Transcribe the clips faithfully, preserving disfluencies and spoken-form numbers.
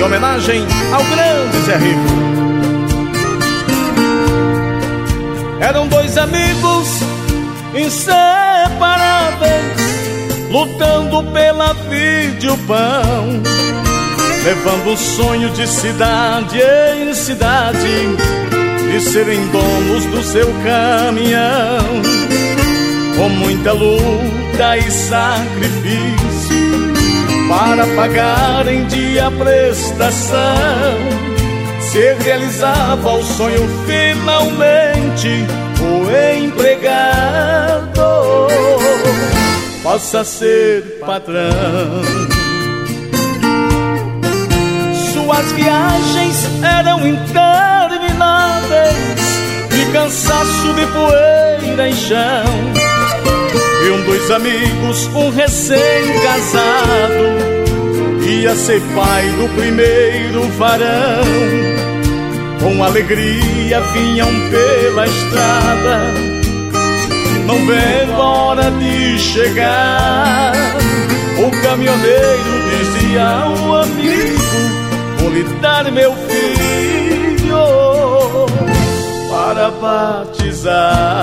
homenagem ao grande Zé Rico. Eram dois amigos inseparáveis, lutando pela vida e o pão, levando um sonho de cidade em cidade, de serem donos do seu caminhão. Com muita luta e sacrifício para pagar em dia a prestação, se realizava o sonho finalmente. O empregado possa ser patrão. Suas viagens eram intermináveis, de cansaço, de poeira e chão. E um dos amigos, um recém-casado, ia ser pai do primeiro varão. Com alegria vinham pela estrada, não vendo a hora de chegar. O caminhoneiro dizia ao amigo: vou lhe dar meu filho para batizar.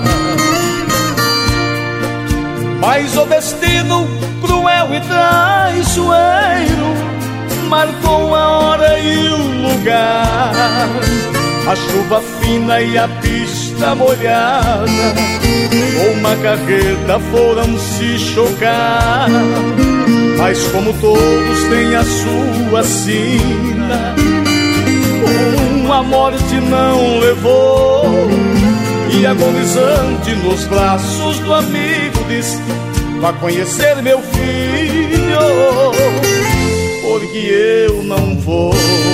Mas o destino cruel e traiçoeiro marcou a hora e o lugar. A chuva fina e a pista molhada, uma carreta foram se chocar. Mas como todos têm a sua sina, uma morte não levou. E agonizante nos braços do amigo disse: vá conhecer meu filho, porque eu não vou.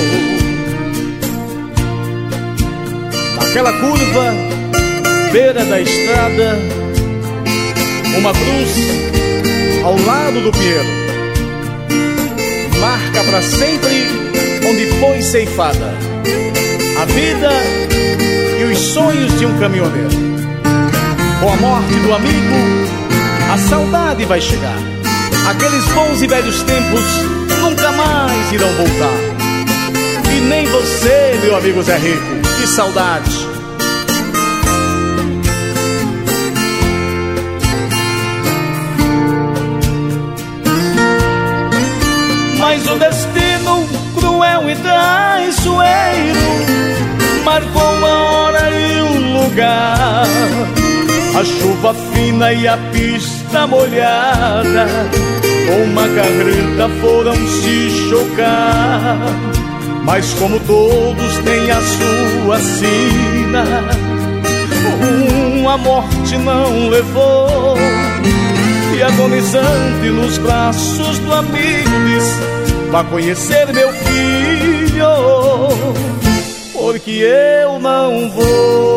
Naquela curva, beira da estrada, uma cruz ao lado do pinheiro, marca para sempre onde foi ceifada a vida e os sonhos de um caminhoneiro. Com a morte do amigo, a saudade vai chegar. Aqueles bons e velhos tempos nunca mais irão voltar. E nem você, meu amigo Zé Rico, que saudade. Mas o destino cruel e traiçoeiro marcou a hora e o lugar. A chuva fina e a pista molhada, uma carreta foram se chocar. Mas como todos têm a sua sina, uma morte não levou. E agonizante nos braços do amigo disse: vá conhecer meu filho, porque eu não vou.